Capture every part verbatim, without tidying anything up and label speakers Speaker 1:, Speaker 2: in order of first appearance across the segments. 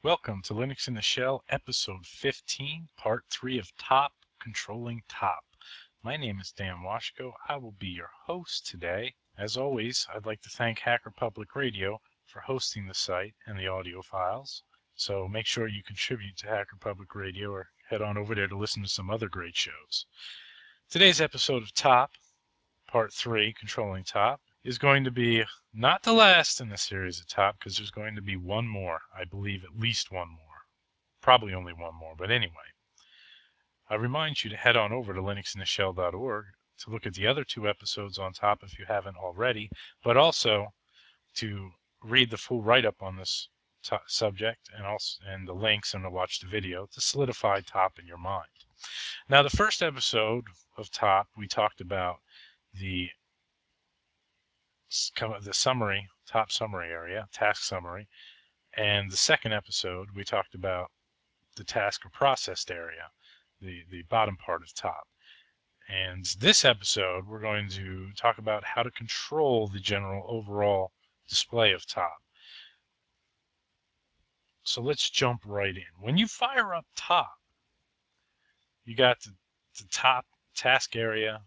Speaker 1: Welcome to Linux in the Shell, episode fifteen, part three of Top, Controlling Top. My name is Dan Washko. I will be your host today. As always, I'd like to thank Hacker Public Radio for hosting the site and the audio files. So make sure you contribute to Hacker Public Radio or head on over there to listen to some other great shows. Today's episode of Top, part three, Controlling Top, is going to be not the last in the series of Top, because there's going to be one more. I believe at least one more. Probably only one more, but anyway. I remind you to head on over to linux in the shell dot org to look at the other two episodes on Top if you haven't already, but also to read the full write-up on this subject and also and the links and to watch the video to solidify Top in your mind. Now, the first episode of Top, we talked about the the summary, top summary area, task summary, and the second episode we talked about the task or processed area, the, the bottom part of Top. And this episode we're going to talk about how to control the general overall display of Top. So let's jump right in. When you fire up Top, you got the, the top task area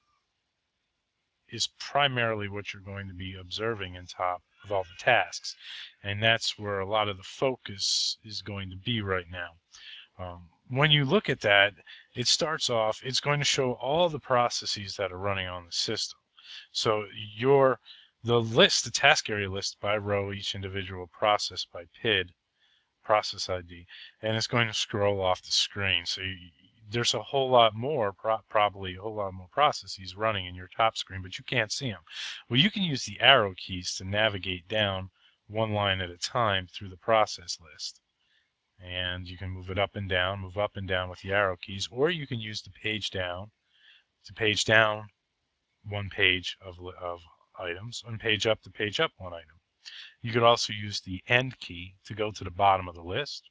Speaker 1: is primarily what you're going to be observing in Top of all the tasks. And that's where a lot of the focus is going to be right now. Um, when you look at that, it starts off, it's going to show all the processes that are running on the system. So your the list, the task area list by row, each individual process by P I D, process I D, and it's going to scroll off the screen. So you, there's a whole lot more, pro probably a whole lot more processes running in your top screen, but you can't see them. Well, you can use the arrow keys to navigate down one line at a time through the process list. And you can move it up and down, move up and down with the arrow keys, or you can use the page down to page down one page of, of items, and page up to page up one item. You could also use the end key to go to the bottom of the list,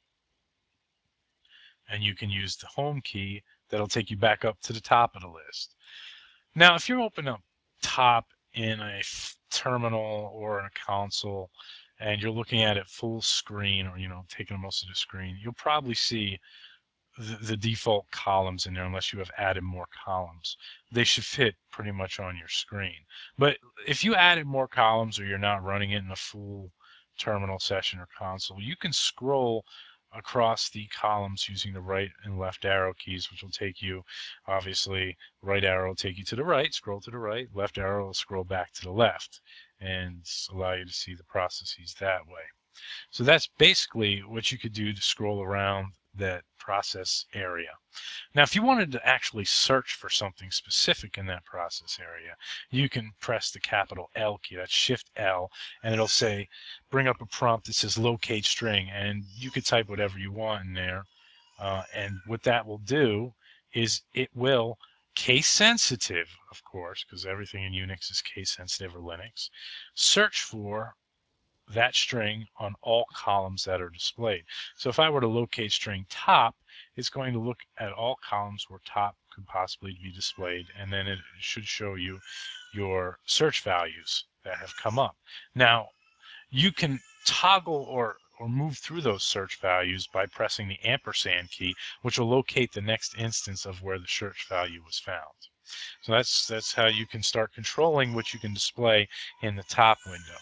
Speaker 1: and you can use the home key that'll take you back up to the top of the list. Now, if you open up Top in a terminal or in a console, and you're looking at it full screen, or you know, taking most of the screen, you'll probably see the, the default columns in there, unless you have added more columns. They should fit pretty much on your screen. But if you added more columns, or you're not running it in a full terminal session or console, you can scroll across the columns using the right and left arrow keys, which will take you, obviously, right arrow will take you to the right, scroll to the right, left arrow will scroll back to the left, and allow you to see the processes that way. So that's basically what you could do to scroll around that process area. Now, if you wanted to actually search for something specific in that process area, you can press the capital L key, that's Shift L, and it'll say, bring up a prompt that says locate string, and you could type whatever you want in there. Uh, and what that will do is it will, case sensitive, of course, because everything in Unix is case sensitive, or Linux, search for that string on all columns that are displayed. So if I were to locate string Top, it's going to look at all columns where Top could possibly be displayed, and then it should show you your search values that have come up. Now, you can toggle or or move through those search values by pressing the ampersand key, which will locate the next instance of where the search value was found. So that's that's how you can start controlling what you can display in the Top window.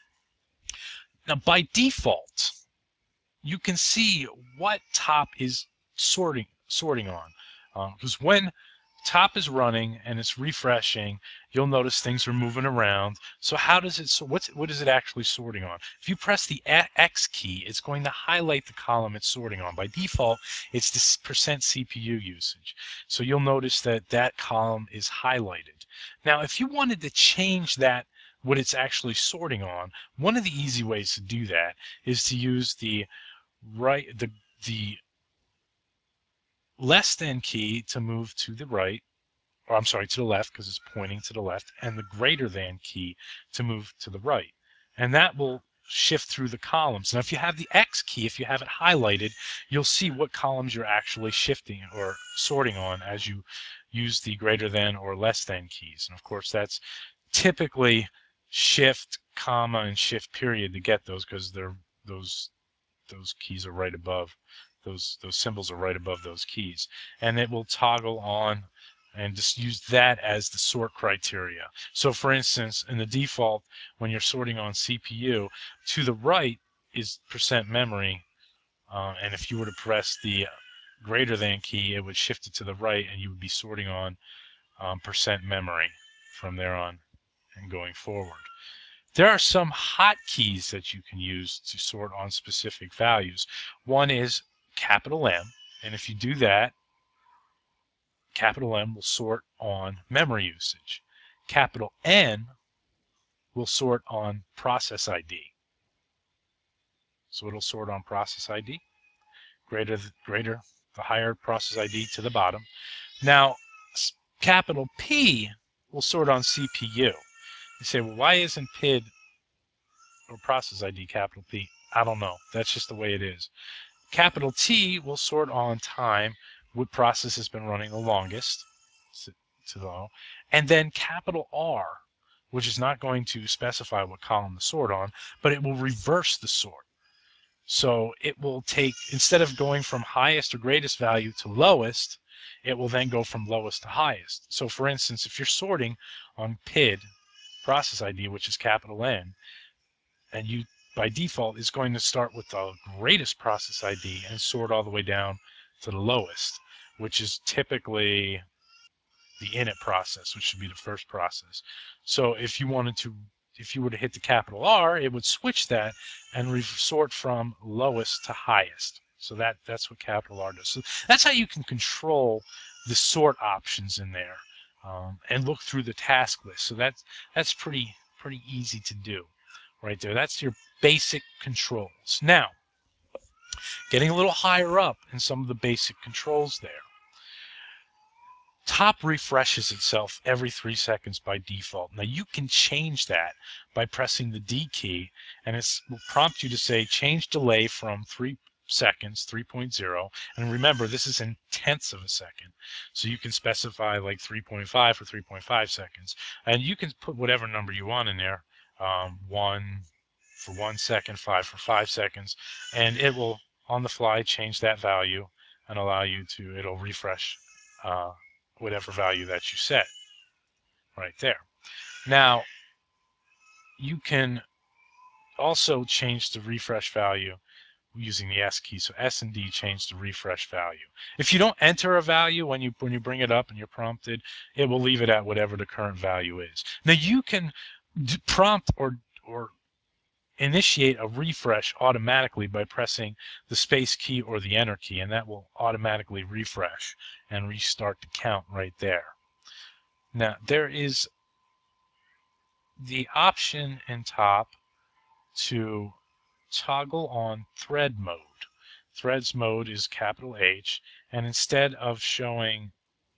Speaker 1: Now, by default, you can see what Top is sorting sorting on, because um, when Top is running and it's refreshing, you'll notice things are moving around. So how does it? So what's what is it actually sorting on? If you press the X key, it's going to highlight the column it's sorting on. By default, it's this percent C P U usage. So you'll notice that that column is highlighted. Now, if you wanted to change that, what it's actually sorting on, one of the easy ways to do that is to use the right the the less than key to move to the right, or I'm sorry, to the left, because it's pointing to the left, and the greater than key to move to the right. And that will shift through the columns. Now, if you have the X key, if you have it highlighted, you'll see what columns you're actually shifting or sorting on as you use the greater than or less than keys. And of course, that's typically shift, comma, and shift period to get those, because they're those those keys are right above, those those symbols are right above those keys, and it will toggle on and just use that as the sort criteria. So for instance, in the default, when you're sorting on C P U, to the right is percent memory, uh, and if you were to press the greater than key, it would shift it to the right, and you would be sorting on um, percent memory from there on and going forward. There are some hotkeys that you can use to sort on specific values. One is capital M, and if you do that, capital M will sort on memory usage. Capital N will sort on process I D. So it'll sort on process I D. Greater, the, greater, the higher process I D to the bottom. Now, capital P will sort on C P U. You say, well, why isn't P I D or process I D capital P? I don't know. That's just the way it is. Capital T will sort on time, what process has been running the longest, to the, and then capital R, which is not going to specify what column to sort on, but it will reverse the sort. So it will take, instead of going from highest or greatest value to lowest, it will then go from lowest to highest. So for instance, if you're sorting on P I D, process I D, which is capital N, and you by default is going to start with the greatest process I D and sort all the way down to the lowest, which is typically the init process, which should be the first process. So if you wanted to, if you were to hit the capital R, it would switch that and sort from lowest to highest. So that that's what capital R does. So that's how you can control the sort options in there, um, and look through the task list. So that's that's pretty pretty easy to do right there. That's your basic controls. Now, getting a little higher up in some of the basic controls there. Top refreshes itself every three seconds by default. Now you can change that by pressing the D key, and it will prompt you to say change delay from three seconds, three point zero, and remember this is in tenths of a second, so you can specify like three point five for three point five seconds, and you can put whatever number you want in there, um, one for one second, five for five seconds, and it will on the fly change that value and allow you to, it'll refresh uh, whatever value that you set right there. Now, you can also change the refresh value using the S key. So S and D change the refresh value. If you don't enter a value when you when you bring it up and you're prompted, it will leave it at whatever the current value is. Now you can prompt or or initiate a refresh automatically by pressing the space key or the enter key, and that will automatically refresh and restart the count right there. Now there is the option in top to toggle on thread mode. Threads mode is capital H, and instead of showing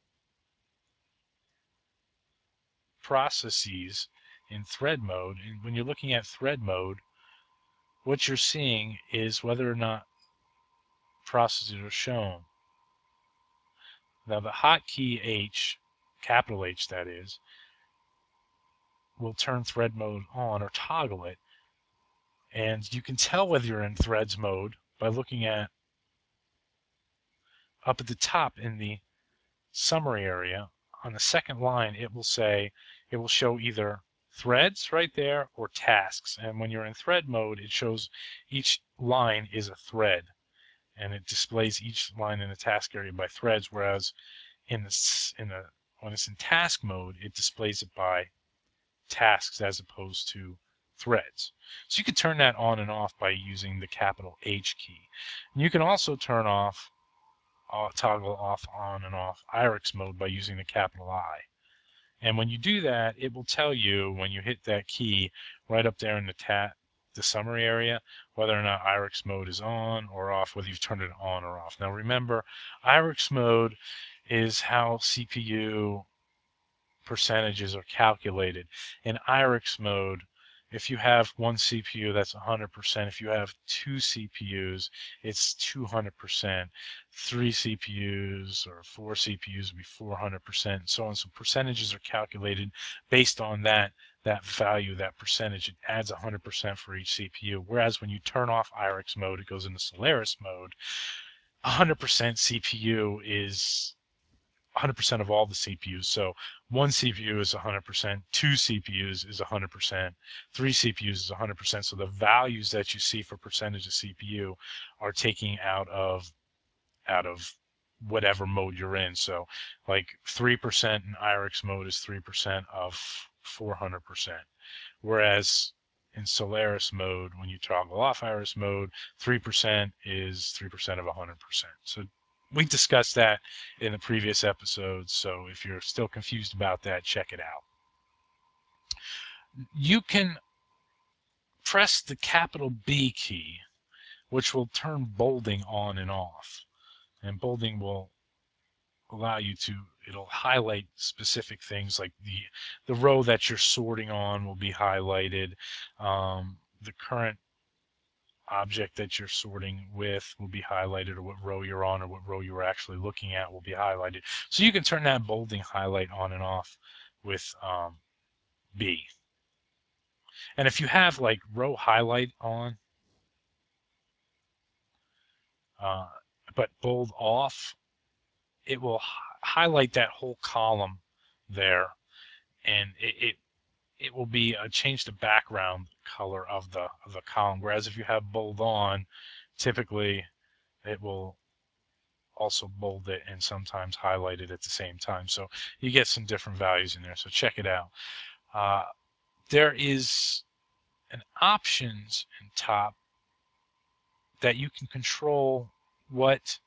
Speaker 1: processes in thread mode, and when you're looking at thread mode, what you're seeing is whether or not processes are shown. Now the hotkey H, capital H that is, will turn thread mode on or toggle it, and you can tell whether you're in threads mode by looking at up at the top in the summary area. On the second line, it will say, it will show either threads right there or tasks. And when you're in thread mode, it shows each line is a thread, and it displays each line in the task area by threads, whereas in the, in the when it's in task mode, it displays it by tasks as opposed to threads. So you can turn that on and off by using the capital H key. And you can also turn off Uh, toggle off, on, and off I R I X mode by using the capital I. And when you do that, it will tell you when you hit that key right up there in the tat, the summary area, whether or not I R I X mode is on or off, whether you've turned it on or off. Now remember, I R I X mode is how C P U percentages are calculated. In I R I X mode, if you have one C P U, that's one hundred percent. If you have two C P Us, it's two hundred percent. Three C P Us or four C P Us would be four hundred percent, and so on. So percentages are calculated based on that, that value, that percentage, it adds one hundred percent for each C P U. Whereas when you turn off I R I X mode, it goes into Solaris mode. one hundred percent C P U is one hundred percent of all the C P Us. So one C P U is one hundred percent, two C P Us is one hundred percent, three C P Us is one hundred percent. So the values that you see for percentage of C P U are taking out of out of whatever mode you're in. So like three percent in I R I X mode is three percent of four hundred percent. Whereas in Solaris mode, when you toggle off I R I X mode, three percent is three percent of one hundred percent. So we discussed that in the previous episodes, so if you're still confused about that, check it out. You can press the capital B key, which will turn bolding on and off. And bolding will allow you to, it'll highlight specific things, like the, the row that you're sorting on will be highlighted. Um, the current object that you're sorting with will be highlighted, or what row you're on, or what row you were actually looking at will be highlighted. So you can turn that bolding highlight on and off with um, B. And if you have like row highlight on, uh, but bold off, it will highlight that whole column there, and it, it it will be a change the background color of the of the column. Whereas if you have bold on, typically it will also bold it and sometimes highlight it at the same time. So you get some different values in there. So check it out. Uh, there is an options in top that you can control what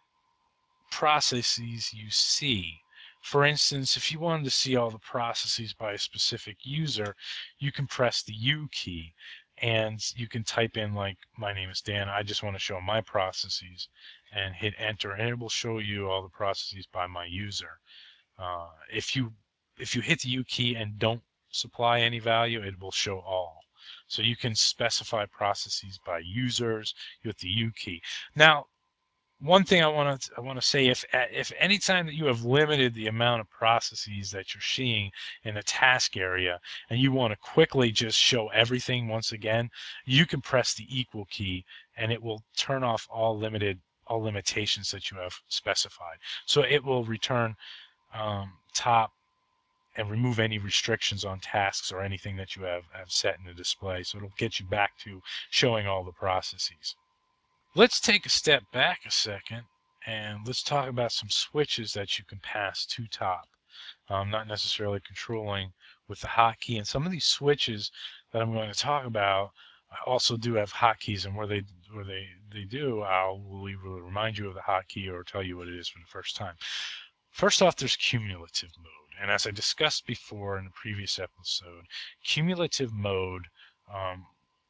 Speaker 1: processes you see. For instance, if you wanted to see all the processes by a specific user, you can press the U key and you can type in, like, my name is Dan, I just want to show my processes, and hit enter, and it will show you all the processes by my user. Uh, if you if you hit the U key and don't supply any value, it will show all. So you can specify processes by users with the U key. Now, one thing I want to I want to say, if if any time that you have limited the amount of processes that you're seeing in a task area and you want to quickly just show everything once again, you can press the equal key and it will turn off all limited all limitations that you have specified. So it will return um, top and remove any restrictions on tasks or anything that you have, have set in the display. So it'll get you back to showing all the processes. Let's take a step back a second and let's talk about some switches that you can pass to top, um, not necessarily controlling with the hotkey. And some of these switches that I'm going to talk about also do have hotkeys, and where they where they they do, I'll will either remind you of the hotkey or tell you what it is for the first time. First off, there's cumulative mode, and as I discussed before in the previous episode, cumulative mode um,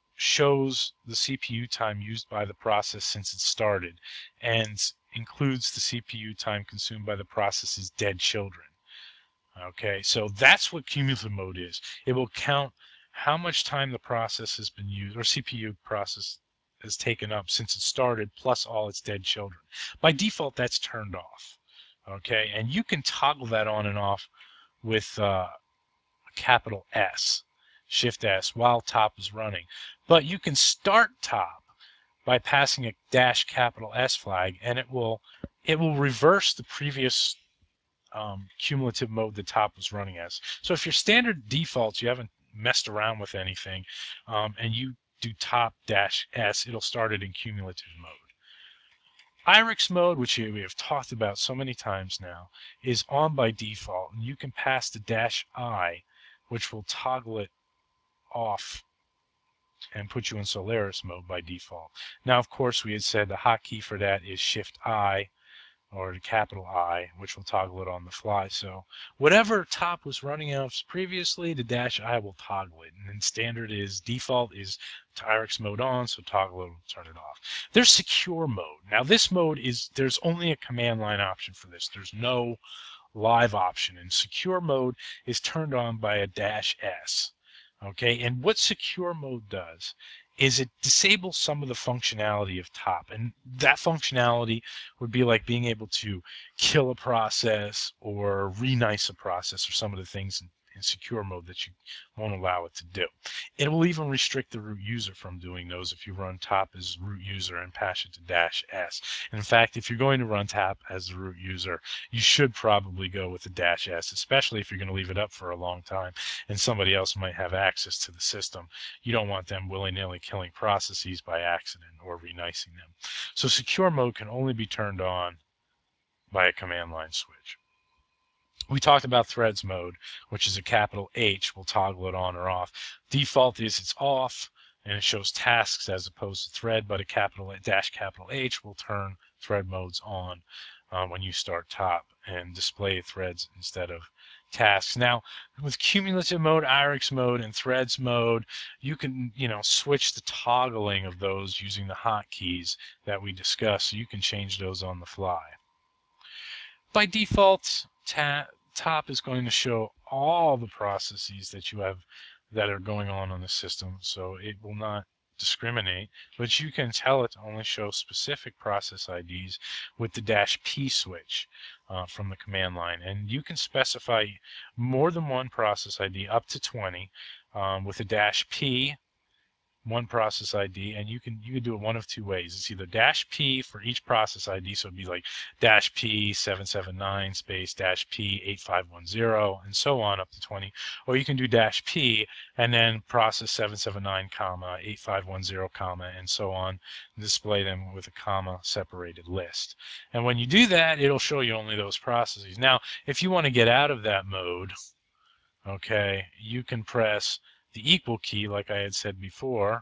Speaker 1: shows the C P U time used by the process since it started, and includes the C P U time consumed by the process's dead children. Okay, so that's what cumulative mode is. It will count how much time the process has been used, or C P U process has taken up since it started, plus all its dead children. By default, that's turned off. Okay, and you can toggle that on and off with uh, a capital S, Shift S, while top is running. But you can start top by passing a dash capital S flag, and it will it will reverse the previous um, cumulative mode the top was running as. So if your standard defaults, you haven't messed around with anything, um, and you do top dash S, it'll start it in cumulative mode. I R I X mode, which we have talked about so many times now, is on by default, and you can pass the dash I, which will toggle it off and put you in Solaris mode by default. Now, of course, we had said the hotkey for that is Shift I, or the capital I, which will toggle it on the fly. So whatever top was running out previously, the dash I will toggle it. And then standard is default is I R I X mode on, so toggle it will turn it off. There's secure mode. Now this mode is, there's only a command line option for this. There's no live option. And secure mode is turned on by a dash S. Okay, and what secure mode does is it disables some of the functionality of top, and that functionality would be like being able to kill a process or renice a process, or some of the things in, in secure mode that you won't allow it to do. It will even restrict the root user from doing those if you run top as root user and pass it to dash S. In fact, if you're going to run top as the root user, you should probably go with the dash S, especially if you're going to leave it up for a long time and somebody else might have access to the system. You don't want them willy-nilly killing processes by accident or renicing them. So secure mode can only be turned on by a command line switch. We talked about threads mode, which is a capital H. We'll toggle it on or off. Default is it's off, and it shows tasks as opposed to thread, but a capital dash capital H will turn thread modes on uh, when you start top and display threads instead of tasks. Now, with cumulative mode, I R I X mode, and threads mode, you can, you know, switch the toggling of those using the hotkeys that we discussed, so you can change those on the fly. By default, ta top is going to show all the processes that you have that are going on on the system, so it will not discriminate, but you can tell it to only show specific process I Ds with the dash P switch uh, from the command line. And you can specify more than one process I D, up to twenty, um, with a dash P, one process I D, and you can you can do it one of two ways. It's either dash P for each process I D, so it'd be like dash P seven seven nine space dash P eight five one zero and so on up to twenty, or you can do dash P and then process seven seven nine comma eight five one zero comma and so on, and display them with a comma separated list. And when you do that, it'll show you only those processes. Now, if you want to get out of that mode, okay, you can press the equal key like I had said before,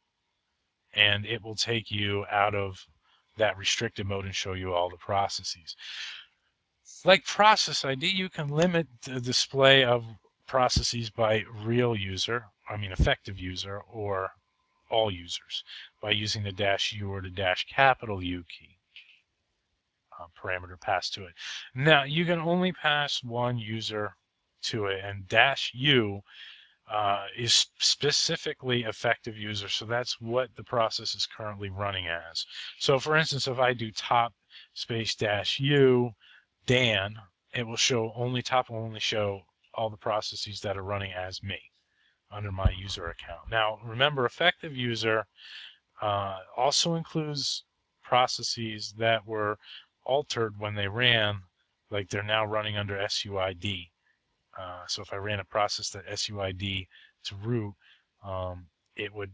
Speaker 1: and it will take you out of that restricted mode and show you all the processes. Like process I D, you can limit the display of processes by real user, I mean effective user, or all users by using the dash U or the dash capital U key uh, parameter passed to it. Now, you can only pass one user to it, and dash U Uh, is specifically effective user, so that's what the process is currently running as. So for instance, if I do top space dash U Dan, it will show only top will only show all the processes that are running as me under my user account. Now remember, effective user uh, also includes processes that were altered when they ran, like they're now running under S U I D. Uh, so if I ran a process that S U I D to root, um, it would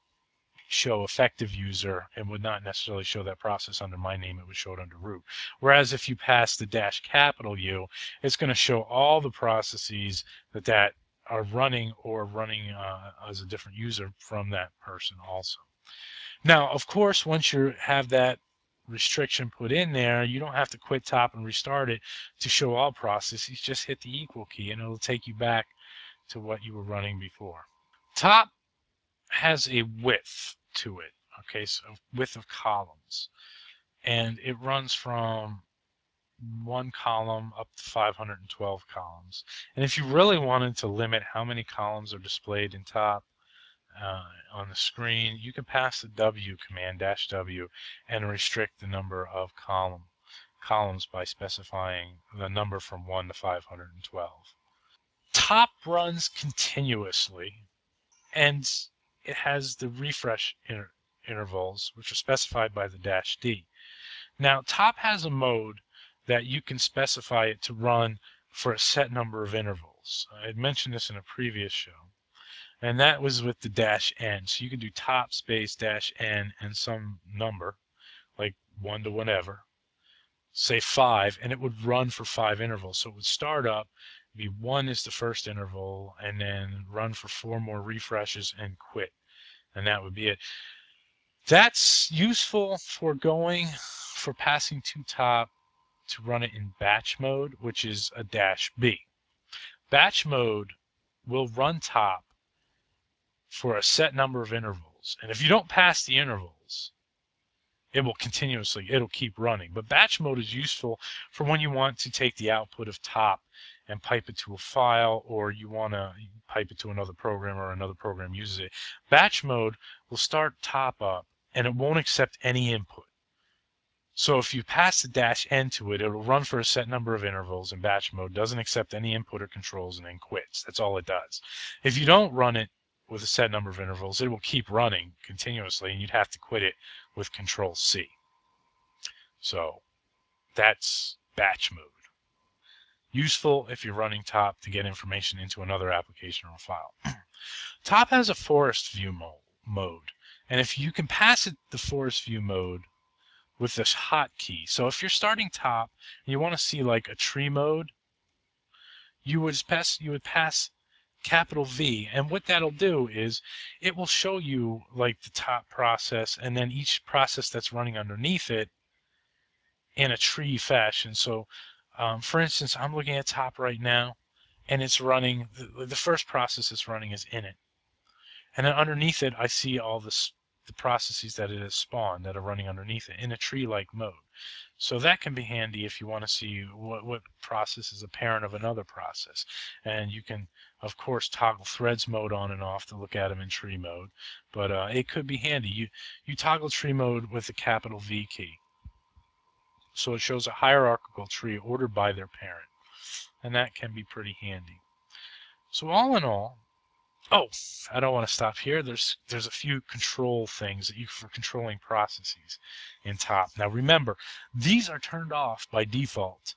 Speaker 1: show effective user and would not necessarily show that process under my name. It would show it under root. Whereas if you pass the dash capital U, it's going to show all the processes that that are running or running uh, as a different user from that person also. Now, of course, once you have that restriction put in there, you don't have to quit top and restart it to show all processes. Just hit the equal key and it'll take you back to what you were running before. Top has a width to it, okay, so width of columns, and it runs from one column up to five hundred twelve columns. And if you really wanted to limit how many columns are displayed in top uh, on the screen, you can pass the W command, dash W, and restrict the number of column columns by specifying the number from one to five hundred twelve. Top runs continuously, and it has the refresh inter intervals, which are specified by the dash D. Now, top has a mode that you can specify it to run for a set number of intervals. I had mentioned this in a previous show, and that was with the dash N. So you could do top space dash N and some number, like one to whatever, say five, and it would run for five intervals. So it would start up, be one is the first interval, and then run for four more refreshes and quit. And that would be it. That's useful for going, for passing to top to run it in batch mode, which is a dash B. Batch mode will run top for a set number of intervals. And if you don't pass the intervals, it will continuously, it'll keep running. But batch mode is useful for when you want to take the output of top and pipe it to a file, or you want to pipe it to another program or another program uses it. Batch mode will start top up and it won't accept any input. So if you pass the dash N to it, it'll run for a set number of intervals in batch mode, doesn't accept any input or controls, and then quits. That's all it does. If you don't run it with a set number of intervals, it will keep running continuously, and you'd have to quit it with Control C. So that's batch mode. Useful if you're running top to get information into another application or file. Top has a forest view mo mode, and if you can pass it the forest view mode with this hotkey. So if you're starting top and you want to see like a tree mode, you would pass you would pass capital V, and what that'll do is it will show you like the top process and then each process that's running underneath it in a tree fashion. So um, for instance, I'm looking at top right now, and it's running, the, the first process it's running is init. And then underneath it, I see all this, the processes that it has spawned that are running underneath it in a tree-like mode. So that can be handy if you want to see what, what process is a parent of another process. And you can, of course, toggle threads mode on and off to look at them in tree mode. But uh, it could be handy. You, you toggle tree mode with the capital V key. So it shows a hierarchical tree ordered by their parent. And that can be pretty handy. So all in all, oh, I don't want to stop here. There's there's a few control things that you for controlling processes in top. Now remember, these are turned off by default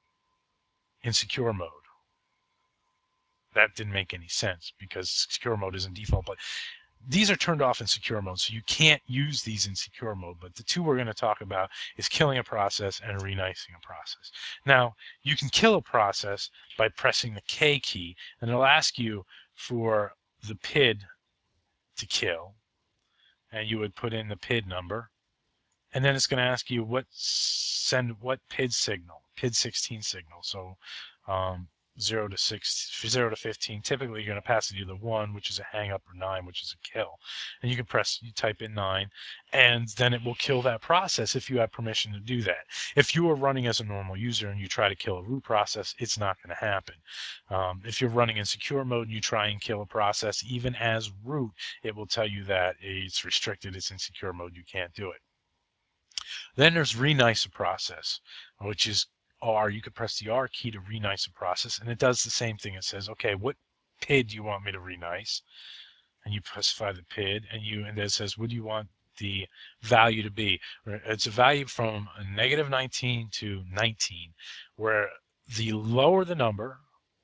Speaker 1: in secure mode. That didn't make any sense because secure mode isn't default, but these are turned off in secure mode, so you can't use these in secure mode. But the two we're going to talk about is killing a process and renicing a process. Now, you can kill a process by pressing the K key, and it'll ask you for the P I D to kill, and you would put in the P I D number, and then it's going to ask you what send what P I D signal, P I D sixteen signal. So um, zero to six, zero to fifteen. Typically, you're going to pass it either one, which is a hang up, or nine, which is a kill. And you can press, you type in nine, and then it will kill that process if you have permission to do that. If you are running as a normal user and you try to kill a root process, it's not going to happen. Um, if you're running in secure mode and you try and kill a process, even as root, it will tell you that it's restricted, it's in secure mode, you can't do it. Then there's renice a process, which is R. You could press the R key to renice a process, and it does the same thing. It says, okay, what P I D do you want me to renice? And you specify the P I D, and you and then it says, what do you want the value to be? It's a value from a negative nineteen to nineteen, where the lower the number,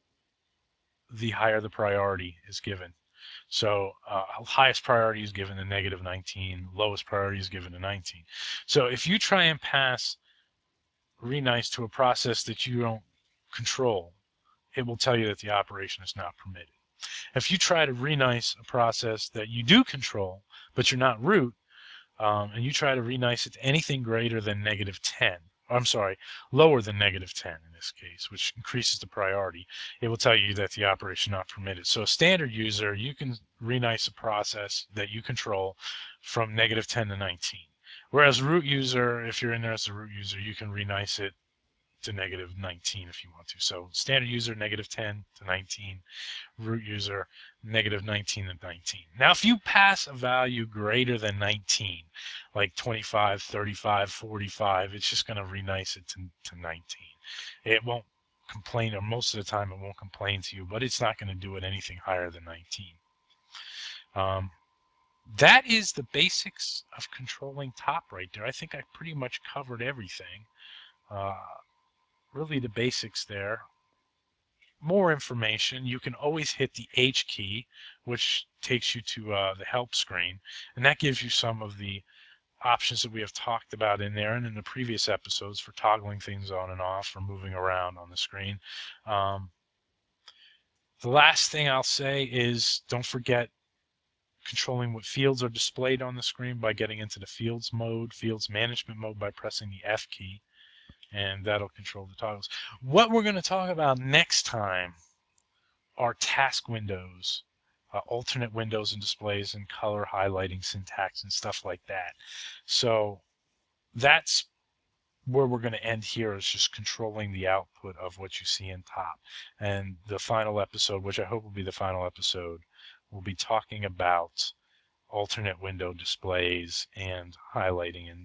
Speaker 1: the higher the priority is given. So uh, highest priority is given to negative nineteen, lowest priority is given to nineteen. So if you try and pass renice to a process that you don't control, it will tell you that the operation is not permitted. If you try to renice a process that you do control, but you're not root, um, and you try to renice it to anything greater than negative ten, I'm sorry, lower than negative ten in this case, which increases the priority, it will tell you that the operation is not permitted. So a standard user, you can renice a process that you control from negative ten to nineteen. Whereas root user, if you're in there as a root user, you can renice it to negative nineteen if you want to. So standard user, negative ten to nineteen. Root user, negative nineteen to nineteen. Now, if you pass a value greater than nineteen, like twenty-five, thirty-five, forty-five, it's just going to renice it to, to nineteen. It won't complain, or most of the time it won't complain to you, but it's not going to do it anything higher than nineteen. Um, that is the basics of controlling top right there. I think I pretty much covered everything. Uh, really the basics there. More information, you can always hit the H key, which takes you to uh, the help screen, and that gives you some of the options that we have talked about in there and in the previous episodes for toggling things on and off or moving around on the screen. Um, the last thing I'll say is don't forget controlling what fields are displayed on the screen by getting into the fields mode, fields management mode by pressing the F key, and that'll control the toggles. What we're going to talk about next time are task windows, uh, alternate windows and displays, and color highlighting syntax and stuff like that. So that's where we're going to end here, is just controlling the output of what you see in top. And the final episode, which I hope will be the final episode, we'll be talking about alternate window displays and highlighting and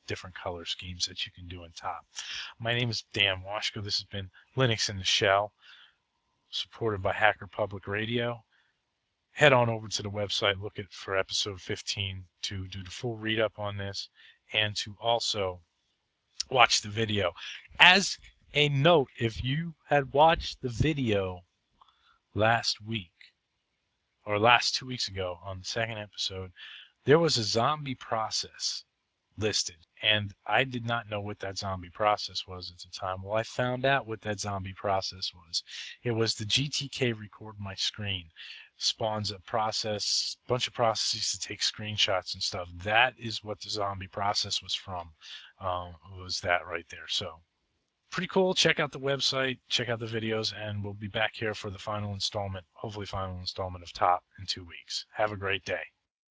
Speaker 1: different color schemes that you can do in top. My name is Dan Washko. This has been Linux in the Shell, supported by Hacker Public Radio. Head on over to the website, look at for episode fifteen to do the full read up on this, and to also watch the video. As a note, if you had watched the video last week or last two weeks ago on the second episode, there was a zombie process listed, and I did not know what that zombie process was at the time. Well, I found out what that zombie process was. It was the G T K record my screen. Spawns a process, bunch of processes to take screenshots and stuff. That is what the zombie process was from. Um, was that right there. So pretty cool. Check out the website, check out the videos, and we'll be back here for the final installment, hopefully final installment of Top in two weeks. Have a great day.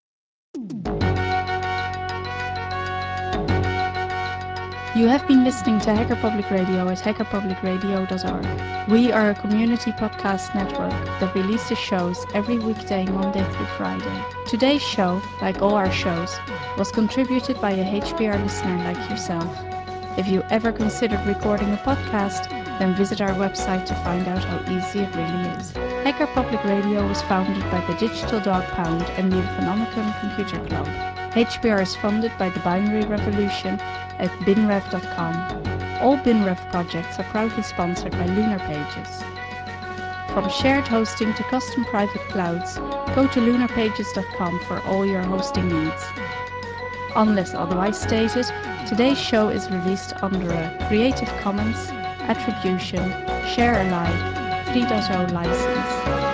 Speaker 2: You have been listening to Hacker Public Radio at hacker public radio dot org. We are a community podcast network that releases shows every weekday, Monday through Friday. Today's show, like all our shows, was contributed by a H P R listener like yourself. If you ever considered recording a podcast, then visit our website to find out how easy it really is. Hacker Public Radio was founded by the Digital Dog Pound and the Economicon Computer Club. H P R is funded by the Binary Revolution at binrev dot com. All BinRev projects are proudly sponsored by Lunar Pages. From shared hosting to custom private clouds, go to lunar pages dot com for all your hosting needs. Unless otherwise stated, today's show is released under a Creative Commons Attribution Share Alike three point oh license.